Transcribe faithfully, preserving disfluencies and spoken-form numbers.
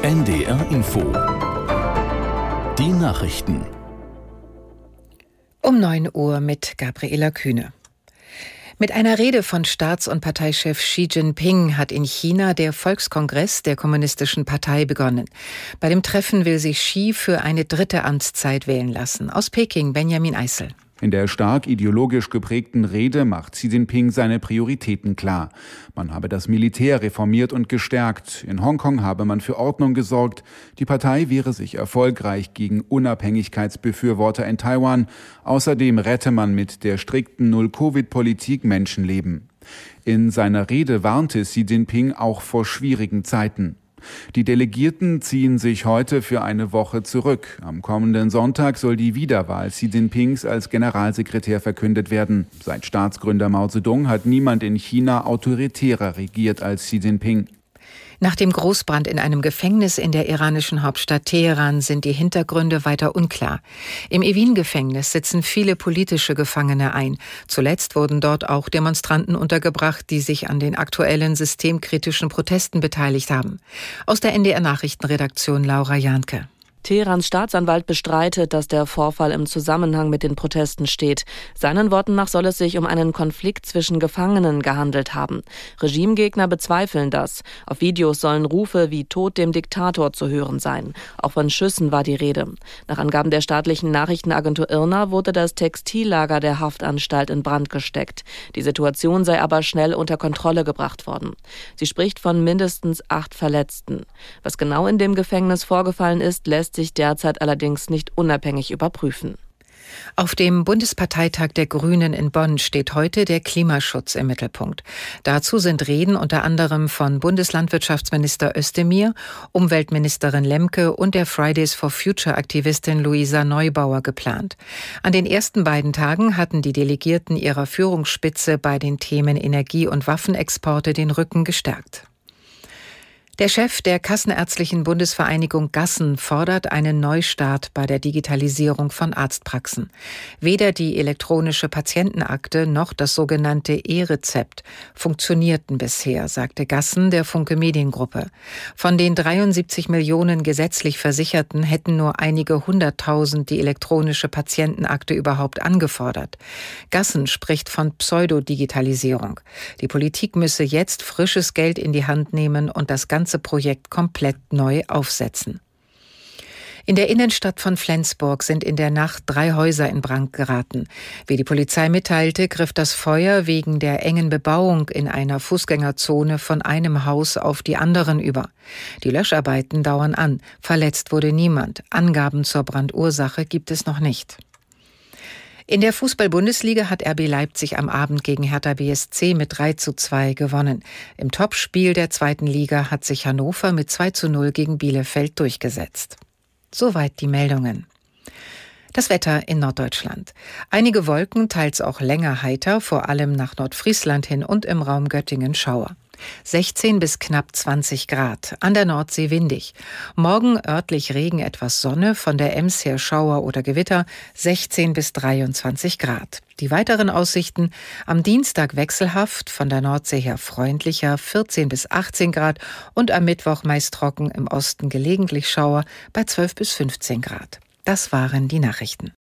N D R Info. Die Nachrichten. Um neun Uhr mit Gabriela Kühne. Mit einer Rede von Staats- und Parteichef Xi Jinping hat in China der Volkskongress der Kommunistischen Partei begonnen. Bei dem Treffen will sich Xi für eine dritte Amtszeit wählen lassen. Aus Peking Benjamin Eisel. In der stark ideologisch geprägten Rede macht Xi Jinping seine Prioritäten klar. Man habe das Militär reformiert und gestärkt. In Hongkong habe man für Ordnung gesorgt. Die Partei wehre sich erfolgreich gegen Unabhängigkeitsbefürworter in Taiwan. Außerdem rette man mit der strikten Null-Covid-Politik Menschenleben. In seiner Rede warnte Xi Jinping auch vor schwierigen Zeiten. Die Delegierten ziehen sich heute für eine Woche zurück. Am kommenden Sonntag soll die Wiederwahl Xi Jinpings als Generalsekretär verkündet werden. Seit Staatsgründer Mao Zedong hat niemand in China autoritärer regiert als Xi Jinping. Nach dem Großbrand in einem Gefängnis in der iranischen Hauptstadt Teheran sind die Hintergründe weiter unklar. Im Evin-Gefängnis sitzen viele politische Gefangene ein. Zuletzt wurden dort auch Demonstranten untergebracht, die sich an den aktuellen systemkritischen Protesten beteiligt haben. Aus der N D R-Nachrichtenredaktion Laura Jahnke. Teherans Staatsanwalt bestreitet, dass der Vorfall im Zusammenhang mit den Protesten steht. Seinen Worten nach soll es sich um einen Konflikt zwischen Gefangenen gehandelt haben. Regimegegner bezweifeln das. Auf Videos sollen Rufe wie „Tod dem Diktator" zu hören sein. Auch von Schüssen war die Rede. Nach Angaben der staatlichen Nachrichtenagentur I R N A wurde das Textillager der Haftanstalt in Brand gesteckt. Die Situation sei aber schnell unter Kontrolle gebracht worden. Sie spricht von mindestens acht Verletzten. Was genau in dem Gefängnis vorgefallen ist, lässt sich derzeit allerdings nicht unabhängig überprüfen. Auf dem Bundesparteitag der Grünen in Bonn steht heute der Klimaschutz im Mittelpunkt. Dazu sind Reden unter anderem von Bundeslandwirtschaftsminister Özdemir, Umweltministerin Lemke und der Fridays for Future-Aktivistin Luisa Neubauer geplant. An den ersten beiden Tagen hatten die Delegierten ihrer Führungsspitze bei den Themen Energie- und Waffenexporte den Rücken gestärkt. Der Chef der Kassenärztlichen Bundesvereinigung Gassen fordert einen Neustart bei der Digitalisierung von Arztpraxen. Weder die elektronische Patientenakte noch das sogenannte E-Rezept funktionierten bisher, sagte Gassen der Funke Mediengruppe. Von den dreiundsiebzig Millionen gesetzlich Versicherten hätten nur einige hunderttausend die elektronische Patientenakte überhaupt angefordert. Gassen spricht von Pseudodigitalisierung. Die Politik müsse jetzt frisches Geld in die Hand nehmen und das ganze Projekt komplett neu aufsetzen. In der Innenstadt von Flensburg sind in der Nacht drei Häuser in Brand geraten. Wie die Polizei mitteilte, griff das Feuer wegen der engen Bebauung in einer Fußgängerzone von einem Haus auf die anderen über. Die Löscharbeiten dauern an. Verletzt wurde niemand. Angaben zur Brandursache gibt es noch nicht. In der Fußball-Bundesliga hat R B Leipzig am Abend gegen Hertha B S C mit drei zu zwei gewonnen. Im Topspiel der zweiten Liga hat sich Hannover mit zwei zu null gegen Bielefeld durchgesetzt. Soweit die Meldungen. Das Wetter in Norddeutschland. Einige Wolken, teils auch länger heiter, vor allem nach Nordfriesland hin und im Raum Göttingen Schauer. sechzehn bis knapp zwanzig Grad, an der Nordsee windig. Morgen örtlich Regen, etwas Sonne, von der Ems her Schauer oder Gewitter, sechzehn bis dreiundzwanzig Grad. Die weiteren Aussichten: am Dienstag wechselhaft, von der Nordsee her freundlicher, vierzehn bis achtzehn Grad und am Mittwoch meist trocken, im Osten gelegentlich Schauer bei zwölf bis fünfzehn Grad. Das waren die Nachrichten.